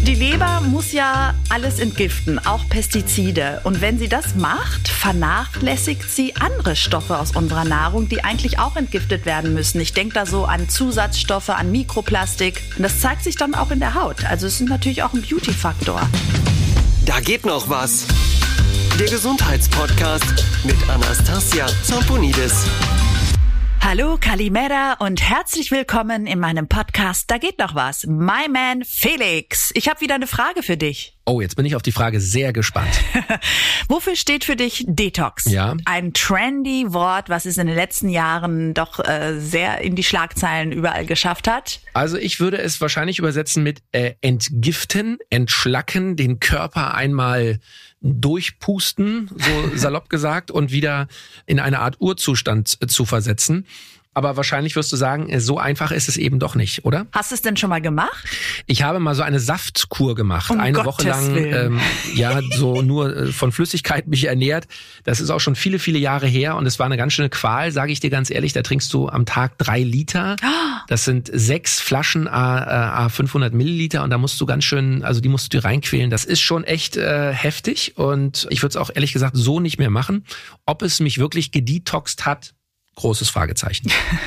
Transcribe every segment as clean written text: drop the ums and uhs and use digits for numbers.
Die Leber muss ja alles entgiften, auch Pestizide. Und wenn sie das macht, vernachlässigt sie andere Stoffe aus unserer Nahrung, die eigentlich auch entgiftet werden müssen. Ich denke da so an Zusatzstoffe, an Mikroplastik. Und das zeigt sich dann auch in der Haut. Also es ist natürlich auch ein Beauty-Faktor. Da geht noch was. Der Gesundheitspodcast mit Anastasia Zamponidis. Hallo, Kalimera und herzlich willkommen in meinem Podcast Da geht noch was. My man Felix. Ich habe wieder eine Frage für dich. Oh, jetzt bin ich auf die Frage sehr gespannt. Wofür steht für dich Detox? Ja. Ein trendy Wort, was es in den letzten Jahren doch sehr in die Schlagzeilen überall geschafft hat. Also ich würde es wahrscheinlich übersetzen mit entgiften, entschlacken, den Körper einmal durchpusten, so salopp gesagt, und wieder in eine Art Urzustand zu versetzen. Aber wahrscheinlich wirst du sagen, so einfach ist es eben doch nicht, oder? Hast du es denn schon mal gemacht? Ich habe mal so eine Saftkur gemacht, eine Woche lang, so nur von Flüssigkeit mich ernährt. Das ist auch schon viele, viele Jahre her und es war eine ganz schöne Qual, sage ich dir ganz ehrlich. Da trinkst du am Tag 3 Liter. Das sind 6 Flaschen à 500 Milliliter und da musst du ganz schön, also die musst du dir reinquälen. Das ist schon echt heftig und ich würde es auch ehrlich gesagt so nicht mehr machen. Ob es mich wirklich gedetoxt hat, großes Fragezeichen.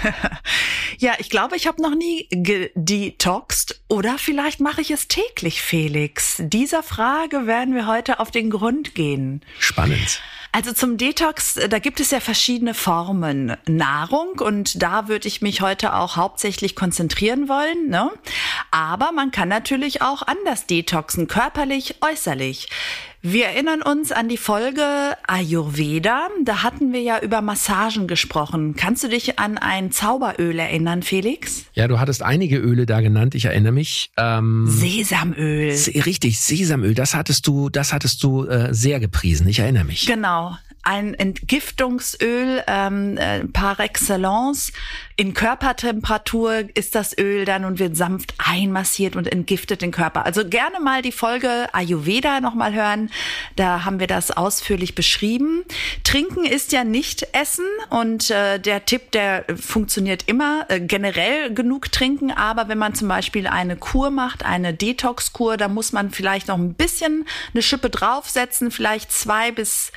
Ja, ich glaube, ich habe noch nie gedetoxt oder vielleicht mache ich es täglich, Felix. Dieser Frage werden wir heute auf den Grund gehen. Spannend. Also zum Detox, da gibt es ja verschiedene Formen Nahrung und da würde ich mich heute auch hauptsächlich konzentrieren wollen, ne? Aber man kann natürlich auch anders detoxen, körperlich, äußerlich. Wir erinnern uns an die Folge Ayurveda. Da hatten wir ja über Massagen gesprochen. Kannst du dich an ein Zauberöl erinnern, Felix? Ja, du hattest einige Öle da genannt, ich erinnere mich. Sesamöl. Richtig, Sesamöl, das hattest du sehr gepriesen, ich erinnere mich. Genau. Ein Entgiftungsöl par excellence. In Körpertemperatur ist das Öl dann und wird sanft einmassiert und entgiftet den Körper. Also gerne mal die Folge Ayurveda nochmal hören. Da haben wir das ausführlich beschrieben. Trinken ist ja nicht Essen und der Tipp, der funktioniert immer. Generell genug trinken, aber wenn man zum Beispiel eine Kur macht, eine Detox-Kur, da muss man vielleicht noch ein bisschen eine Schippe draufsetzen, vielleicht 1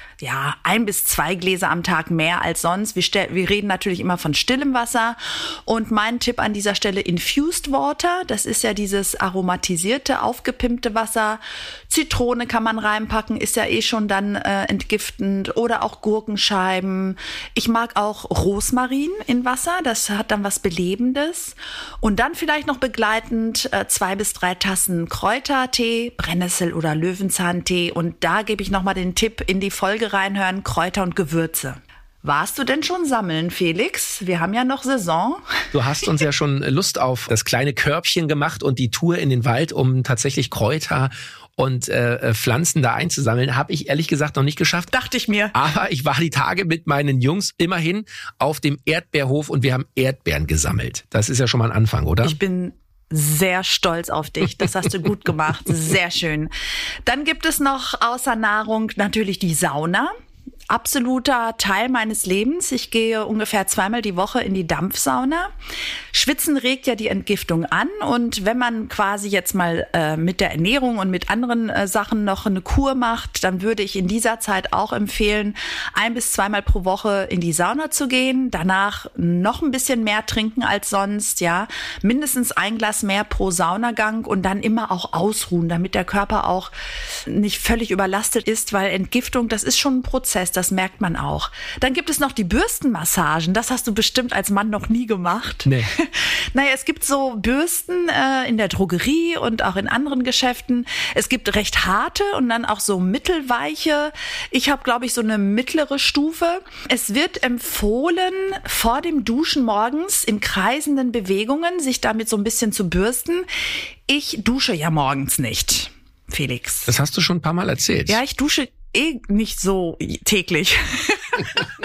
bis 2 Gläser am Tag mehr als sonst. Wir reden natürlich immer von stillem Wasser. Und mein Tipp an dieser Stelle Infused Water. Das ist ja dieses aromatisierte, aufgepimpte Wasser. Zitrone kann man reinpacken, ist ja eh schon dann entgiftend. Oder auch Gurkenscheiben. Ich mag auch Rosmarin in Wasser. Das hat dann was Belebendes. Und dann vielleicht noch begleitend 2 bis 3 Tassen Kräutertee, Brennnessel- oder Löwenzahntee. Und da gebe ich nochmal den Tipp in die Folge reinhören, Kräuter und Gewürze. Warst du denn schon sammeln, Felix? Wir haben ja noch Saison. Du hast uns ja schon Lust auf das kleine Körbchen gemacht und die Tour in den Wald, um tatsächlich Kräuter und Pflanzen da einzusammeln. Habe ich ehrlich gesagt noch nicht geschafft. Dachte ich mir. Aber ich war die Tage mit meinen Jungs immerhin auf dem Erdbeerhof und wir haben Erdbeeren gesammelt. Das ist ja schon mal ein Anfang, oder? Ich bin sehr stolz auf dich. Das hast du gut gemacht. Sehr schön. Dann gibt es noch außer Nahrung natürlich die Sauna. Absoluter Teil meines Lebens. Ich gehe ungefähr 2-mal die Woche in die Dampfsauna. Schwitzen regt ja die Entgiftung an und wenn man quasi jetzt mal mit der Ernährung und mit anderen Sachen noch eine Kur macht, dann würde ich in dieser Zeit auch empfehlen, 1 bis 2-mal pro Woche in die Sauna zu gehen. Danach noch ein bisschen mehr trinken als sonst, ja. Mindestens 1 Glas mehr pro Saunagang und dann immer auch ausruhen, damit der Körper auch nicht völlig überlastet ist, weil Entgiftung, das ist schon ein Prozess. Das merkt man auch. Dann gibt es noch die Bürstenmassagen. Das hast du bestimmt als Mann noch nie gemacht. Nee. Naja, es gibt so Bürsten in der Drogerie und auch in anderen Geschäften. Es gibt recht harte und dann auch so mittelweiche. Ich habe, glaube ich, so eine mittlere Stufe. Es wird empfohlen, vor dem Duschen morgens in kreisenden Bewegungen sich damit so ein bisschen zu bürsten. Ich dusche ja morgens nicht, Felix. Das hast du schon ein paar Mal erzählt. Ja, ich dusche nicht so täglich.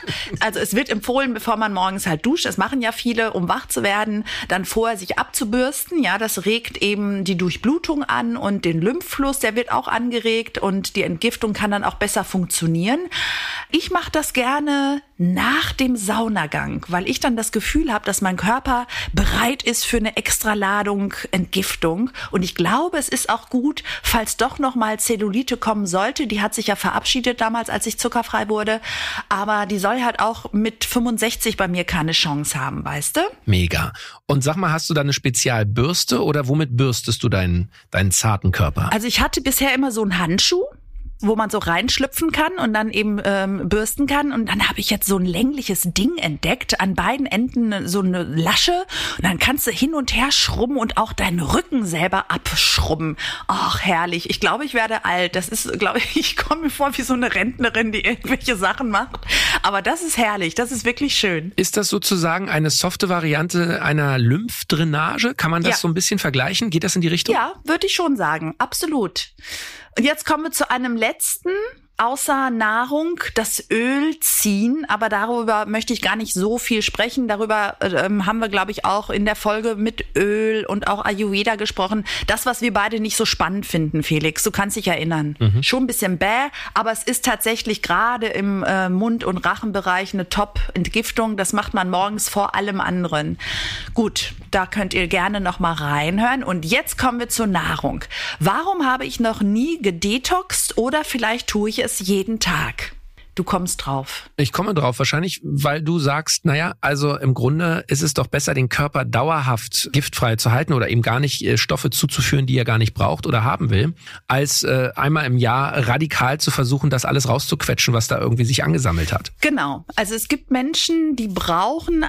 Also es wird empfohlen, bevor man morgens halt duscht, das machen ja viele, um wach zu werden, dann vorher sich abzubürsten. Ja, das regt eben die Durchblutung an und den Lymphfluss, der wird auch angeregt und die Entgiftung kann dann auch besser funktionieren. Ich mache das gerne nach dem Saunagang, weil ich dann das Gefühl habe, dass mein Körper bereit ist für eine Extraladung Entgiftung. Und ich glaube, es ist auch gut, falls doch noch mal Zellulite kommen sollte. Die hat sich ja verabschiedet damals, als ich zuckerfrei wurde. Aber die soll halt auch mit 65 bei mir keine Chance haben, weißt du? Mega. Und sag mal, hast du da eine Spezialbürste oder womit bürstest du deinen zarten Körper? Also ich hatte bisher immer so einen Handschuh, wo man so reinschlüpfen kann und dann eben bürsten kann. Und dann habe ich jetzt so ein längliches Ding entdeckt, an beiden Enden so eine Lasche. Und dann kannst du hin und her schrubben und auch deinen Rücken selber abschrubben. Ach, herrlich. Ich glaube, ich werde alt. Das ist, glaube ich komme mir vor wie so eine Rentnerin, die irgendwelche Sachen macht. Aber das ist herrlich. Das ist wirklich schön. Ist das sozusagen eine softe Variante einer Lymphdrainage? Kann man das so ein bisschen vergleichen? Geht das in die Richtung? Ja, würde ich schon sagen. Absolut. Und jetzt kommen wir zu einem letzten, außer Nahrung, das Öl ziehen. Aber darüber möchte ich gar nicht so viel sprechen. Darüber haben wir, glaube ich, auch in der Folge mit Öl und auch Ayurveda gesprochen. Das, was wir beide nicht so spannend finden, Felix. Du kannst dich erinnern. Schon ein bisschen aber es ist tatsächlich gerade im Mund- und Rachenbereich eine Top-Entgiftung. Das macht man morgens vor allem anderen. Gut, da könnt ihr gerne noch mal reinhören. Und jetzt kommen wir zur Nahrung. Warum habe ich noch nie gedetoxt oder vielleicht tue ich es jeden Tag? Du kommst drauf. Ich komme drauf, wahrscheinlich, weil du sagst, naja, also im Grunde ist es doch besser, den Körper dauerhaft giftfrei zu halten oder eben gar nicht Stoffe zuzuführen, die er gar nicht braucht oder haben will, als einmal im Jahr radikal zu versuchen, das alles rauszuquetschen, was da irgendwie sich angesammelt hat. Genau. Also es gibt Menschen, die brauchen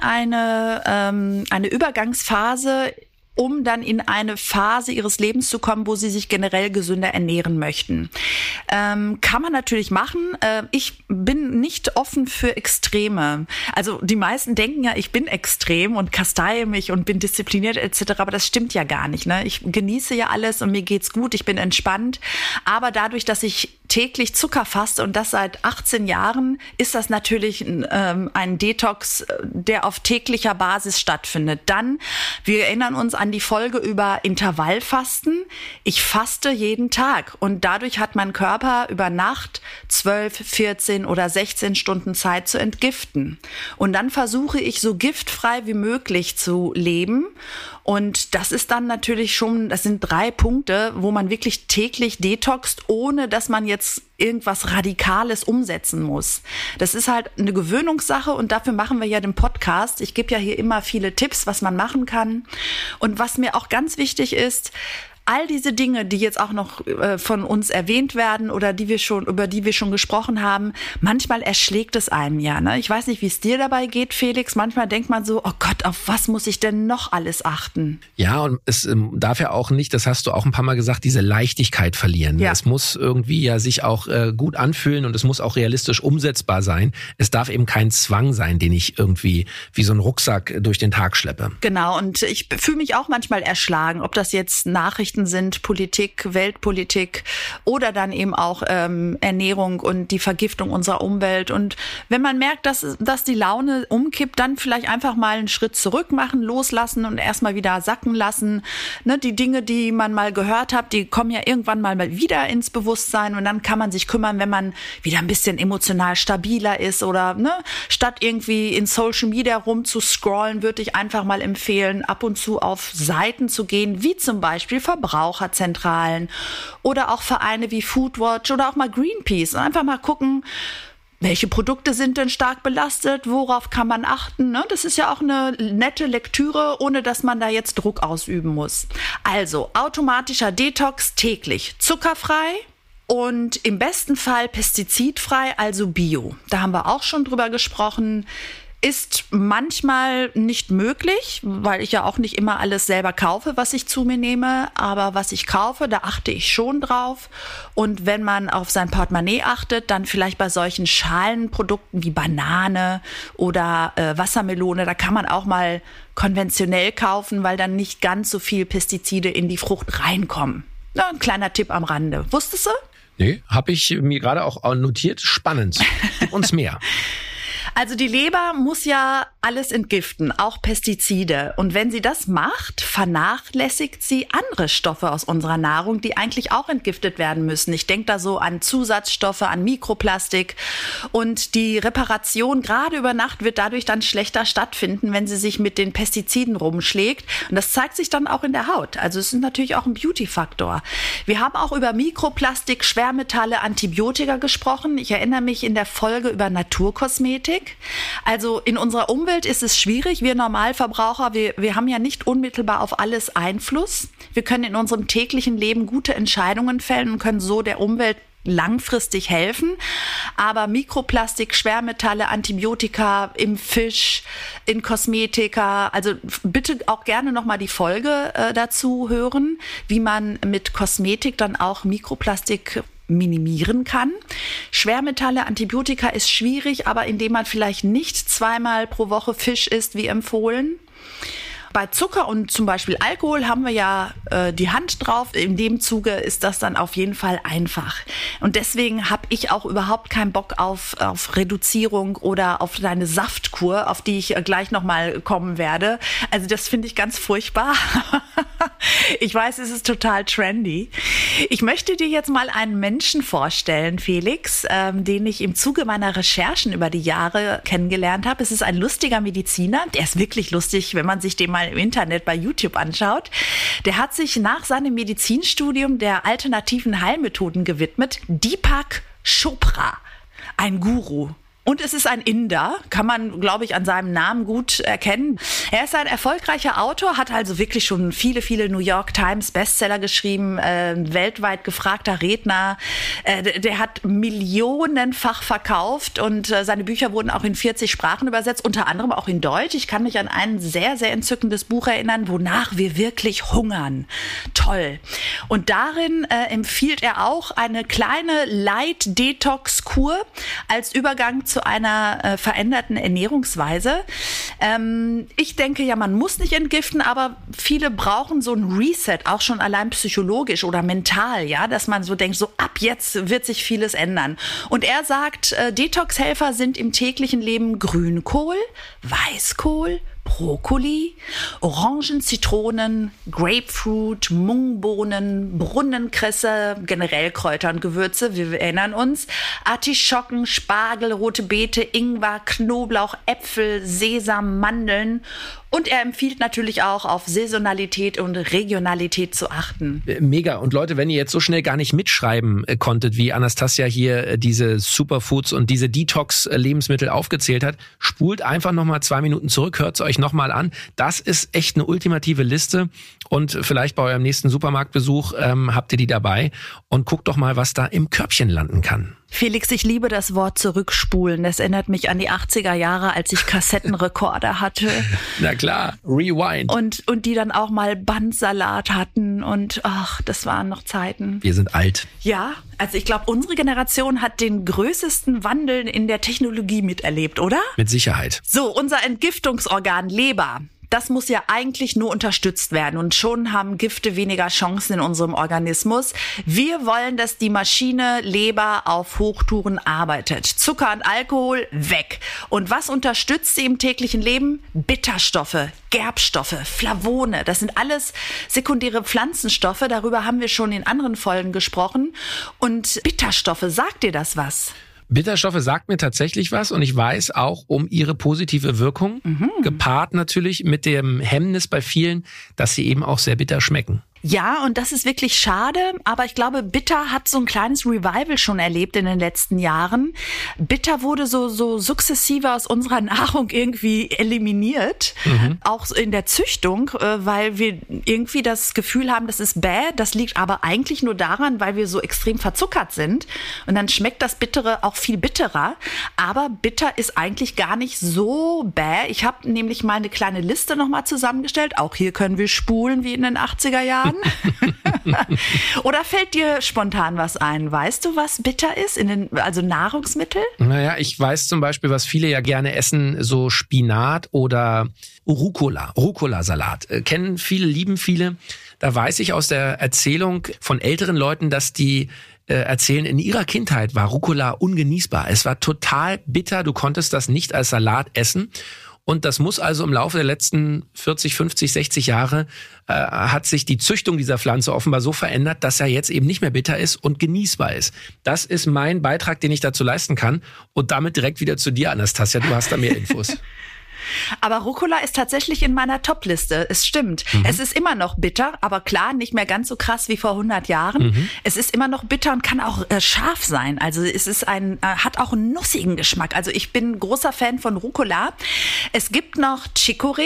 eine Übergangsphase, um dann in eine Phase ihres Lebens zu kommen, wo sie sich generell gesünder ernähren möchten. Kann man natürlich machen. Ich bin nicht offen für Extreme. Also die meisten denken ja, ich bin extrem und kasteie mich und bin diszipliniert etc., aber das stimmt ja gar nicht. Ne? Ich genieße ja alles und mir geht's gut, ich bin entspannt. Aber dadurch, dass ich täglich Zucker faste und das seit 18 Jahren, ist das natürlich ein Detox, der auf täglicher Basis stattfindet. Dann, wir erinnern uns an die Folge über Intervallfasten. Ich faste jeden Tag und dadurch hat mein Körper über Nacht 12, 14 oder 16 Stunden Zeit zu entgiften. Und dann versuche ich so giftfrei wie möglich zu leben. Und das ist dann natürlich schon, das sind 3 Punkte, wo man wirklich täglich detoxt, ohne dass man jetzt irgendwas Radikales umsetzen muss. Das ist halt eine Gewöhnungssache und dafür machen wir ja den Podcast. Ich gebe ja hier immer viele Tipps, was man machen kann. Und was mir auch ganz wichtig ist, all diese Dinge, die jetzt auch noch von uns erwähnt werden oder über die wir schon gesprochen haben, manchmal erschlägt es einem ja. Ne? Ich weiß nicht, wie es dir dabei geht, Felix. Manchmal denkt man so, oh Gott, auf was muss ich denn noch alles achten? Ja, und es darf ja auch nicht, das hast du auch ein paar Mal gesagt, diese Leichtigkeit verlieren. Ja. Es muss irgendwie ja sich auch gut anfühlen und es muss auch realistisch umsetzbar sein. Es darf eben kein Zwang sein, den ich irgendwie wie so einen Rucksack durch den Tag schleppe. Genau, und ich fühle mich auch manchmal erschlagen, ob das jetzt Nachrichten sind, Politik, Weltpolitik oder dann eben auch Ernährung und die Vergiftung unserer Umwelt. Und wenn man merkt, dass die Laune umkippt, dann vielleicht einfach mal einen Schritt zurück machen, loslassen und erstmal wieder sacken lassen. Ne, die Dinge, die man mal gehört hat, die kommen ja irgendwann mal wieder ins Bewusstsein und dann kann man sich kümmern, wenn man wieder ein bisschen emotional stabiler ist oder statt irgendwie in Social Media rumzuscrollen, würde ich einfach mal empfehlen, ab und zu auf Seiten zu gehen, wie zum Beispiel Verbraucherzentralen oder auch Vereine wie Foodwatch oder auch mal Greenpeace und einfach mal gucken, welche Produkte sind denn stark belastet, worauf kann man achten. Ne? Das ist ja auch eine nette Lektüre, ohne dass man da jetzt Druck ausüben muss. Also automatischer Detox täglich, zuckerfrei und im besten Fall pestizidfrei, also Bio. Da haben wir auch schon drüber gesprochen. Ist manchmal nicht möglich, weil ich ja auch nicht immer alles selber kaufe, was ich zu mir nehme. Aber was ich kaufe, da achte ich schon drauf. Und wenn man auf sein Portemonnaie achtet, dann vielleicht bei solchen Schalenprodukten wie Banane oder Wassermelone, da kann man auch mal konventionell kaufen, weil dann nicht ganz so viel Pestizide in die Frucht reinkommen. Ja, ein kleiner Tipp am Rande. Wusstest du? Nee, habe ich mir gerade auch notiert. Spannend. Gib uns mehr. Also die Leber muss ja alles entgiften, auch Pestizide. Und wenn sie das macht, vernachlässigt sie andere Stoffe aus unserer Nahrung, die eigentlich auch entgiftet werden müssen. Ich denke da so an Zusatzstoffe, an Mikroplastik. Und die Reparation gerade über Nacht wird dadurch dann schlechter stattfinden, wenn sie sich mit den Pestiziden rumschlägt. Und das zeigt sich dann auch in der Haut. Also es ist natürlich auch ein Beauty-Faktor. Wir haben auch über Mikroplastik, Schwermetalle, Antibiotika gesprochen. Ich erinnere mich in der Folge über Naturkosmetik. Also in unserer Umwelt ist es schwierig. Wir Normalverbraucher, wir haben ja nicht unmittelbar auf alles Einfluss. Wir können in unserem täglichen Leben gute Entscheidungen fällen und können so der Umwelt langfristig helfen. Aber Mikroplastik, Schwermetalle, Antibiotika im Fisch, in Kosmetika, also bitte auch gerne nochmal die Folge dazu hören, wie man mit Kosmetik dann auch Mikroplastik minimieren kann. Schwermetalle, Antibiotika ist schwierig, aber indem man vielleicht nicht 2-mal pro Woche Fisch isst, wie empfohlen. Bei Zucker und zum Beispiel Alkohol haben wir ja die Hand drauf. In dem Zuge ist das dann auf jeden Fall einfach. Und deswegen habe ich auch überhaupt keinen Bock auf Reduzierung oder auf deine Saftkur, auf die ich gleich nochmal kommen werde. Also das finde ich ganz furchtbar. Ich weiß, es ist total trendy. Ich möchte dir jetzt mal einen Menschen vorstellen, Felix, den ich im Zuge meiner Recherchen über die Jahre kennengelernt habe. Es ist ein lustiger Mediziner. Der ist wirklich lustig, wenn man sich den mal im Internet bei YouTube anschaut. Der hat sich nach seinem Medizinstudium der alternativen Heilmethoden gewidmet. Deepak Chopra, ein Guru. Und es ist ein Inder, kann man, glaube ich, an seinem Namen gut erkennen. Er ist ein erfolgreicher Autor, hat also wirklich schon viele, viele New York Times Bestseller geschrieben, weltweit gefragter Redner. Der hat millionenfach verkauft und seine Bücher wurden auch in 40 Sprachen übersetzt, unter anderem auch in Deutsch. Ich kann mich an ein sehr, sehr entzückendes Buch erinnern, Wonach wir wirklich hungern. Toll. Und darin empfiehlt er auch eine kleine Light-Detox-Kur als Übergang zu einer veränderten Ernährungsweise. Ich denke ja, man muss nicht entgiften, aber viele brauchen so ein Reset, auch schon allein psychologisch oder mental, ja, dass man so denkt, so ab jetzt wird sich vieles ändern. Und er sagt, Detox-Helfer sind im täglichen Leben Grünkohl, Weißkohl, Brokkoli, Orangen, Zitronen, Grapefruit, Mungbohnen, Brunnenkresse, generell Kräuter und Gewürze, wir erinnern uns, Artischocken, Spargel, rote Beete, Ingwer, Knoblauch, Äpfel, Sesam, Mandeln. Und er empfiehlt natürlich auch, auf Saisonalität und Regionalität zu achten. Mega. Und Leute, wenn ihr jetzt so schnell gar nicht mitschreiben konntet, wie Anastasia hier diese Superfoods und diese Detox-Lebensmittel aufgezählt hat, spult einfach nochmal 2 Minuten zurück, hört es euch nochmal an. Das ist echt eine ultimative Liste. Und vielleicht bei eurem nächsten Supermarktbesuch habt ihr die dabei. Und guckt doch mal, was da im Körbchen landen kann. Felix, ich liebe das Wort zurückspulen. Das erinnert mich an die 80er Jahre, als ich Kassettenrekorder hatte. Na klar, Rewind. Und die dann auch mal Bandsalat hatten und ach, das waren noch Zeiten. Wir sind alt. Ja, also ich glaube, unsere Generation hat den größten Wandel in der Technologie miterlebt, oder? Mit Sicherheit. So, unser Entgiftungsorgan Leber. Das muss ja eigentlich nur unterstützt werden und schon haben Gifte weniger Chancen in unserem Organismus. Wir wollen, dass die Maschine Leber auf Hochtouren arbeitet. Zucker und Alkohol weg. Und was unterstützt sie im täglichen Leben? Bitterstoffe, Gerbstoffe, Flavone. Das sind alles sekundäre Pflanzenstoffe. Darüber haben wir schon in anderen Folgen gesprochen. Und Bitterstoffe, sagt dir das was? Bitterstoffe sagt mir tatsächlich was und ich weiß auch um ihre positive Wirkung, gepaart natürlich mit dem Hemmnis bei vielen, dass sie eben auch sehr bitter schmecken. Ja, und das ist wirklich schade, aber ich glaube, Bitter hat so ein kleines Revival schon erlebt in den letzten Jahren. Bitter wurde so sukzessive aus unserer Nahrung irgendwie eliminiert, auch in der Züchtung, weil wir irgendwie das Gefühl haben, das ist bäh. Das liegt aber eigentlich nur daran, weil wir so extrem verzuckert sind und dann schmeckt das Bittere auch viel bitterer, aber bitter ist eigentlich gar nicht so bäh. Ich habe nämlich mal eine kleine Liste nochmal zusammengestellt, auch hier können wir spulen wie in den 80er Jahren. Oder fällt dir spontan was ein? Weißt du, was bitter ist? Also Nahrungsmittel? Naja, ich weiß zum Beispiel, was viele ja gerne essen, so Spinat oder Rucola-Salat. Kennen viele, lieben viele. Da weiß ich aus der Erzählung von älteren Leuten, dass die erzählen, in ihrer Kindheit war Rucola ungenießbar. Es war total bitter, du konntest das nicht als Salat essen. Und das muss also im Laufe der letzten 40, 50, 60 Jahre hat sich die Züchtung dieser Pflanze offenbar so verändert, dass er jetzt eben nicht mehr bitter ist und genießbar ist. Das ist mein Beitrag, den ich dazu leisten kann. Und damit direkt wieder zu dir, Anastasia. Du hast da mehr Infos. Aber Rucola ist tatsächlich in meiner Top-Liste. Es stimmt. Es ist immer noch bitter, aber klar, nicht mehr ganz so krass wie vor 100 Jahren. Es ist immer noch bitter und kann auch scharf sein. Also es ist hat auch einen nussigen Geschmack. Also ich bin großer Fan von Rucola. Es gibt noch Chicorée,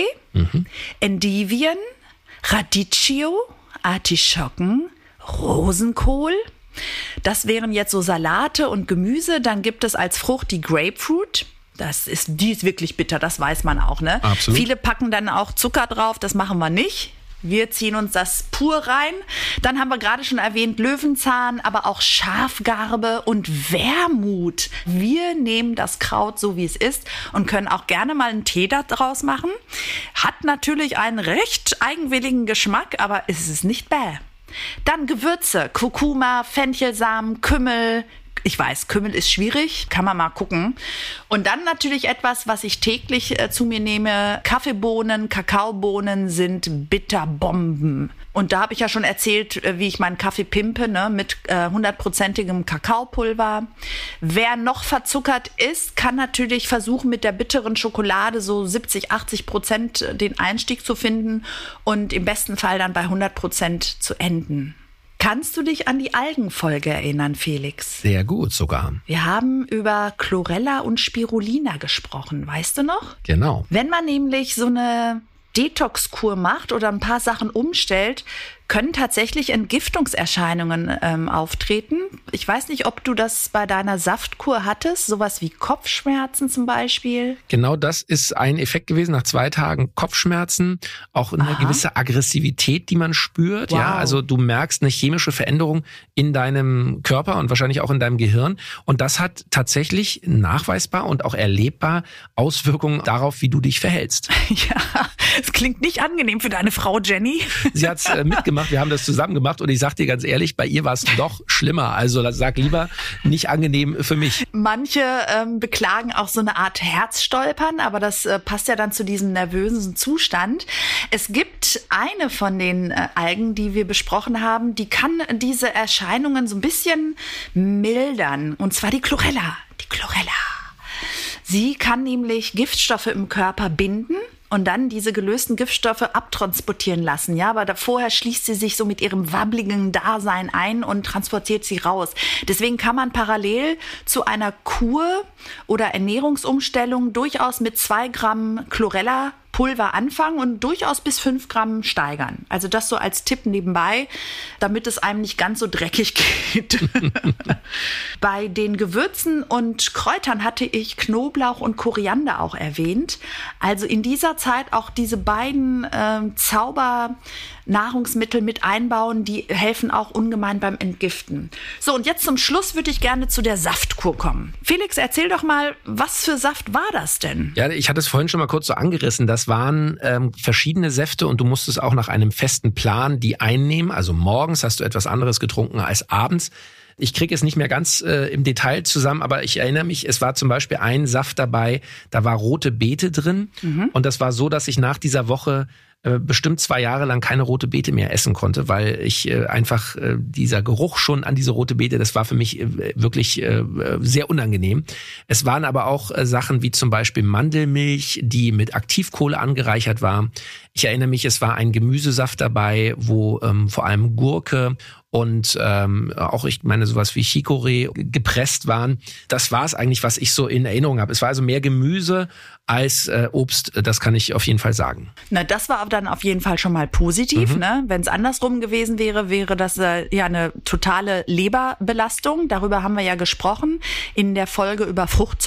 Endivien, Radicchio, Artischocken, Rosenkohl. Das wären jetzt so Salate und Gemüse. Dann gibt es als Frucht die Grapefruit. Die ist wirklich bitter, das weiß man auch, ne? Absolut. Viele packen dann auch Zucker drauf, das machen wir nicht. Wir ziehen uns das pur rein. Dann haben wir gerade schon erwähnt Löwenzahn, aber auch Schafgarbe und Wermut. Wir nehmen das Kraut so, wie es ist und können auch gerne mal einen Tee daraus machen. Hat natürlich einen recht eigenwilligen Geschmack, aber es ist nicht bäh. Dann Gewürze, Kurkuma, Fenchelsamen, Kümmel. Ich weiß, Kümmel ist schwierig, kann man mal gucken. Und dann natürlich etwas, was ich täglich zu mir nehme. Kaffeebohnen, Kakaobohnen sind Bitterbomben. Und da habe ich ja schon erzählt, wie ich meinen Kaffee pimpe, ne, mit 100%igem Kakaopulver. Wer noch verzuckert ist, kann natürlich versuchen, mit der bitteren Schokolade so 70-80% den Einstieg zu finden und im besten Fall dann bei 100% zu enden. Kannst du dich an die Algenfolge erinnern, Felix? Sehr gut sogar. Wir haben über Chlorella und Spirulina gesprochen, weißt du noch? Genau. Wenn man nämlich so eine Detox-Kur macht oder ein paar Sachen umstellt, können tatsächlich Entgiftungserscheinungen auftreten. Ich weiß nicht, ob du das bei deiner Saftkur hattest, sowas wie Kopfschmerzen zum Beispiel. Genau, das ist ein Effekt gewesen. Nach 2 Tagen Kopfschmerzen, auch eine gewisse Aggressivität, die man spürt. Wow. Ja, also du merkst eine chemische Veränderung in deinem Körper und wahrscheinlich auch in deinem Gehirn. Und das hat tatsächlich nachweisbar und auch erlebbar Auswirkungen darauf, wie du dich verhältst. Ja, es klingt nicht angenehm für deine Frau Jenny. Sie hat's mitgemacht. Wir haben das zusammen gemacht und ich sag dir ganz ehrlich, bei ihr war es noch schlimmer. Also sag lieber, nicht angenehm für mich. Manche beklagen auch so eine Art Herzstolpern, aber das passt ja dann zu diesem nervösen Zustand. Es gibt eine von den Algen, die wir besprochen haben, die kann diese Erscheinungen so ein bisschen mildern. Und zwar die Chlorella. Die Chlorella. Sie kann nämlich Giftstoffe im Körper binden und dann diese gelösten Giftstoffe abtransportieren lassen. Ja, aber vorher schließt sie sich so mit ihrem wabbligen Dasein ein und transportiert sie raus. Deswegen kann man parallel zu einer Kur oder Ernährungsumstellung durchaus mit 2 Gramm Chlorella Pulver anfangen und durchaus bis 5 Gramm steigern. Also das so als Tipp nebenbei, damit es einem nicht ganz so dreckig geht. Bei den Gewürzen und Kräutern hatte ich Knoblauch und Koriander auch erwähnt. Also in dieser Zeit auch diese beiden Zaubernahrungsmittel mit einbauen, die helfen auch ungemein beim Entgiften. So, und jetzt zum Schluss würde ich gerne zu der Saftkur kommen. Felix, erzähl doch mal, was für Saft war das denn? Ja, ich hatte es vorhin schon mal kurz so angerissen. Das waren verschiedene Säfte und du musstest auch nach einem festen Plan die einnehmen. Also morgens hast du etwas anderes getrunken als abends. Ich kriege es nicht mehr ganz im Detail zusammen, aber ich erinnere mich, es war zum Beispiel ein Saft dabei, da war rote Beete drin. Und das war so, dass ich nach dieser Woche bestimmt 2 Jahre lang keine rote Beete mehr essen konnte, weil ich einfach dieser Geruch schon an diese rote Beete, das war für mich wirklich sehr unangenehm. Es waren aber auch Sachen wie zum Beispiel Mandelmilch, die mit Aktivkohle angereichert war. Ich erinnere mich, es war ein Gemüsesaft dabei, wo vor allem Gurke und auch, ich meine, sowas wie Chicorée gepresst waren. Das war es eigentlich, was ich so in Erinnerung habe. Es war also mehr Gemüse als Obst, das kann ich auf jeden Fall sagen. Na, das war dann auf jeden Fall schon mal positiv. Ne? Wenn es andersrum gewesen wäre, wäre das ja eine totale Leberbelastung. Darüber haben wir ja gesprochen in der Folge über Fruchtzucker.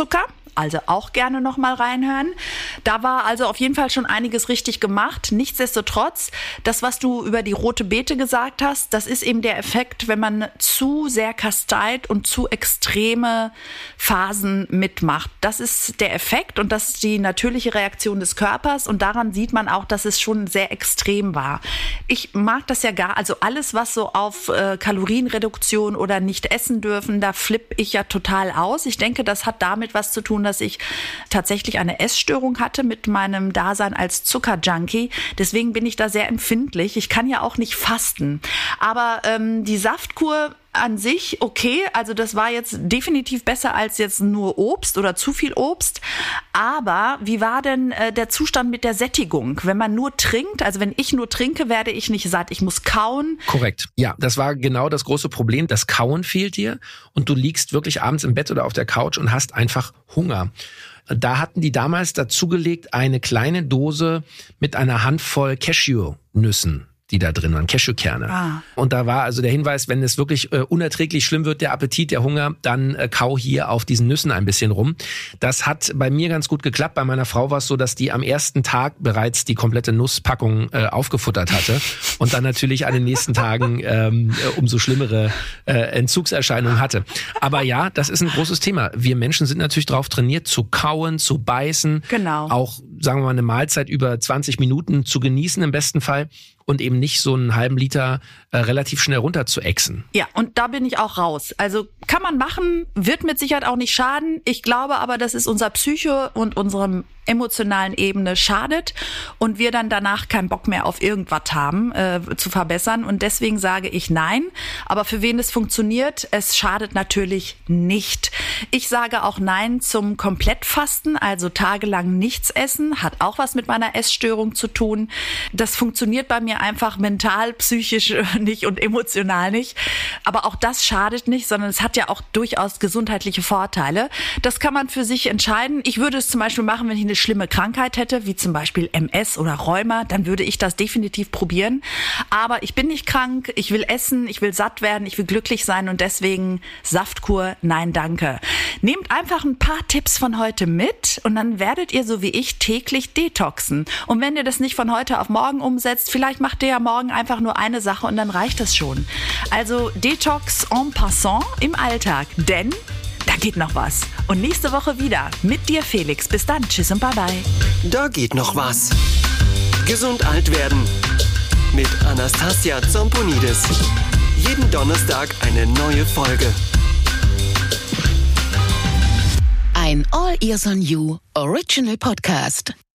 Also auch gerne noch mal reinhören. Da war also auf jeden Fall schon einiges richtig gemacht. Nichtsdestotrotz, das, was du über die rote Beete gesagt hast, das ist eben der Effekt, wenn man zu sehr kasteit und zu extreme Phasen mitmacht. Das ist der Effekt und das ist die natürliche Reaktion des Körpers und daran sieht man auch, dass es schon sehr extrem war. Ich mag das ja also alles, was so auf Kalorienreduktion oder nicht essen dürfen, da flippe ich ja total aus. Ich denke, das hat damit was zu tun, dass ich tatsächlich eine Essstörung hatte mit meinem Dasein als Zuckerjunkie. Deswegen bin ich da sehr empfindlich. Ich kann ja auch nicht fasten. Aber die Saftkur an sich, okay, also das war jetzt definitiv besser als jetzt nur Obst oder zu viel Obst. Aber wie war denn der Zustand mit der Sättigung? Wenn man nur trinkt, also wenn ich nur trinke, werde ich nicht satt. Ich muss kauen. Korrekt. Ja, das war genau das große Problem. Das Kauen fehlt dir und du liegst wirklich abends im Bett oder auf der Couch und hast einfach Hunger. Da hatten die damals dazugelegt eine kleine Dose mit einer Handvoll Cashewnüssen, die da drin waren, Cashewkerne. Und da war also der Hinweis, wenn es wirklich unerträglich schlimm wird, der Appetit, der Hunger, dann kau hier auf diesen Nüssen ein bisschen rum. Das hat bei mir ganz gut geklappt. Bei meiner Frau war es so, dass die am ersten Tag bereits die komplette Nusspackung aufgefuttert hatte und dann natürlich an den nächsten Tagen umso schlimmere Entzugserscheinungen hatte. Aber ja, das ist ein großes Thema. Wir Menschen sind natürlich darauf trainiert, zu kauen, zu beißen, auch, sagen wir mal, eine Mahlzeit über 20 Minuten zu genießen im besten Fall. Und eben nicht so einen halben Liter relativ schnell runter zu ächzen. Ja, und da bin ich auch raus. Also kann man machen, wird mit Sicherheit auch nicht schaden. Ich glaube aber, dass es unserer Psyche und unserem emotionalen Ebene schadet und wir dann danach keinen Bock mehr auf irgendwas haben, zu verbessern. Und deswegen sage ich nein. Aber für wen es funktioniert, es schadet natürlich nicht. Ich sage auch nein zum Komplettfasten, also tagelang nichts essen, hat auch was mit meiner Essstörung zu tun. Das funktioniert bei mir einfach mental, psychisch nicht und emotional nicht. Aber auch das schadet nicht, sondern es hat ja auch durchaus gesundheitliche Vorteile. Das kann man für sich entscheiden. Ich würde es zum Beispiel machen, wenn ich eine schlimme Krankheit hätte, wie zum Beispiel MS oder Rheuma, dann würde ich das definitiv probieren. Aber ich bin nicht krank, ich will essen, ich will satt werden, ich will glücklich sein und deswegen Saftkur, nein, danke. Nehmt einfach ein paar Tipps von heute mit und dann werdet ihr so wie ich täglich detoxen. Und wenn ihr das nicht von heute auf morgen umsetzt, vielleicht macht ihr ja morgen einfach nur eine Sache und dann reicht das schon. Also Detox en passant im Alltag, denn da geht noch was. Und nächste Woche wieder mit dir, Felix. Bis dann. Tschüss und bye-bye. Da geht noch was. Gesund alt werden. Mit Anastasia Zamponidis. Jeden Donnerstag eine neue Folge. Ein All Ears on You Original Podcast.